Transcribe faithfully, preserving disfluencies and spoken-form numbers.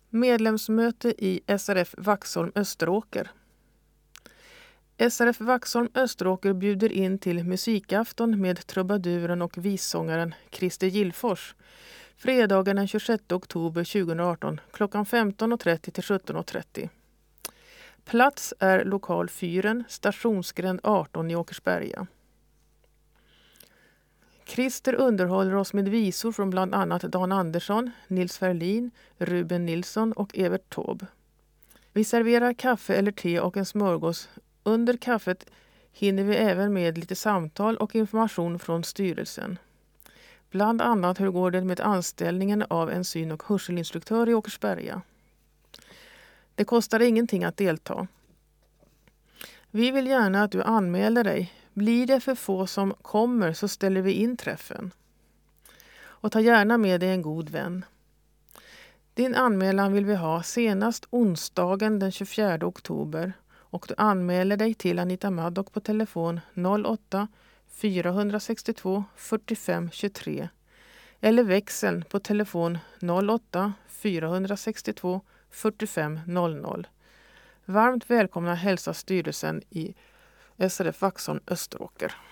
Medlemsmöte i S R F Vaxholm Österåker. S R F Vaxholm Österåker bjuder in till musikafton med trubaduren och vissångaren Christer Gillfors fredagen den tjugosjätte oktober tjugoarton klockan femton och trettio till sjutton och trettio. Plats är lokal fyren, stationsgränd arton i Åkersberga. Christer underhåller oss med visor från bland annat Dan Andersson, Nils Ferlin, Ruben Nilsson och Evert Taube. Vi serverar kaffe eller te och en smörgås. Under kaffet hinner vi även med lite samtal och information från styrelsen. Bland annat hur går det med anställningen av en syn- och hörselinstruktör i Åkersberga. Det kostar ingenting att delta. Vi vill gärna att du anmäler dig. Blir det för få som kommer så ställer vi in träffen. Och ta gärna med dig en god vän. Din anmälan vill vi ha senast onsdagen den tjugofjärde oktober och du anmäler dig till Anita Maddock på telefon noll åtta fyra sex två fyrtiofem tjugotre eller växeln på telefon noll åtta fyra sex två fyrtiofem noll noll. Varmt välkomna hälsa styrelsen i S R F Vaxholm Österåker.